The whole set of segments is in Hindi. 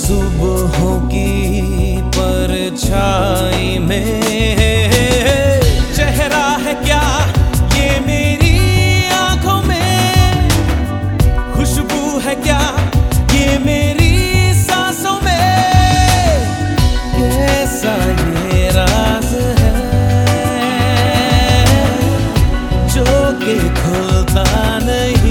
सुबहों की परछाई में चेहरा है क्या ये मेरी आंखों में, खुशबू है क्या ये मेरी सांसों में, कैसा ये राज है जो कि खुलता नहीं।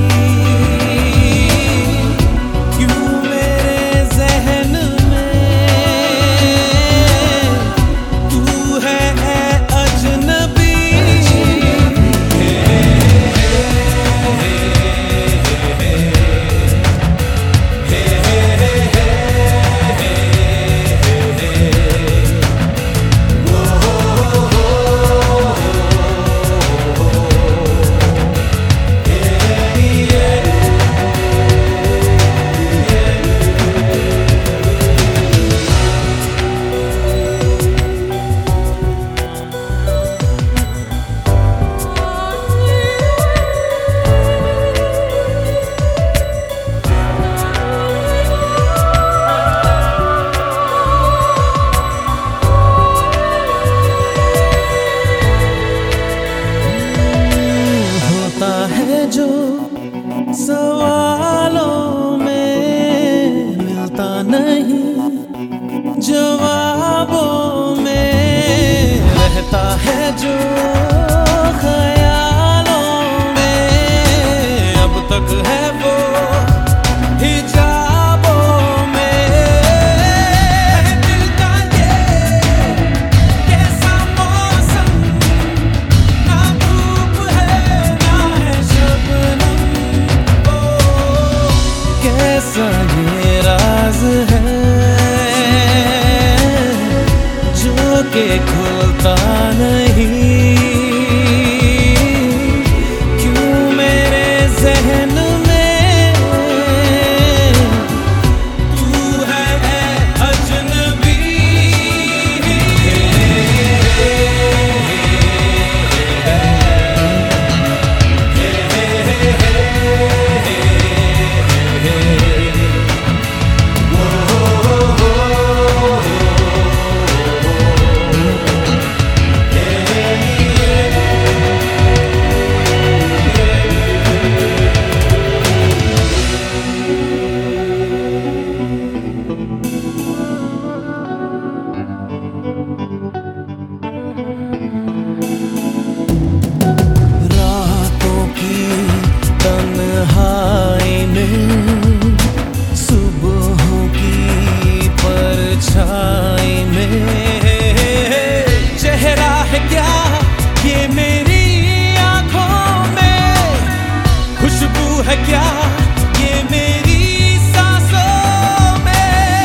जो सवालों में मिलता नहीं, जवाबों में रहता है जो ख्यालों में, अब तक है वो हिजाबों में। दिल का ये कैसा मौसम, ना धूप है ना है शबनम, कैसा ये राज है जो कि खुलता नहीं। क्यों मेरे ज़हन में तू है अजनबी। चेहरा है क्या ये मेरी आंखों में, खुशबू है क्या ये मेरी सांसों में।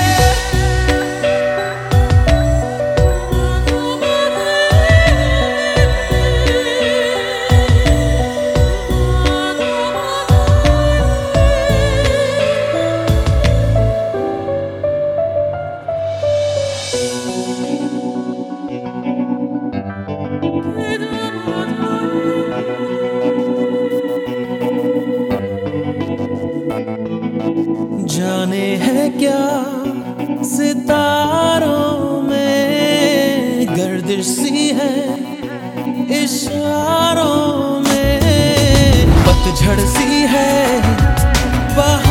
जाने है क्या सितारों में गर्दिश सी है इशारों में, पतझड़ सी है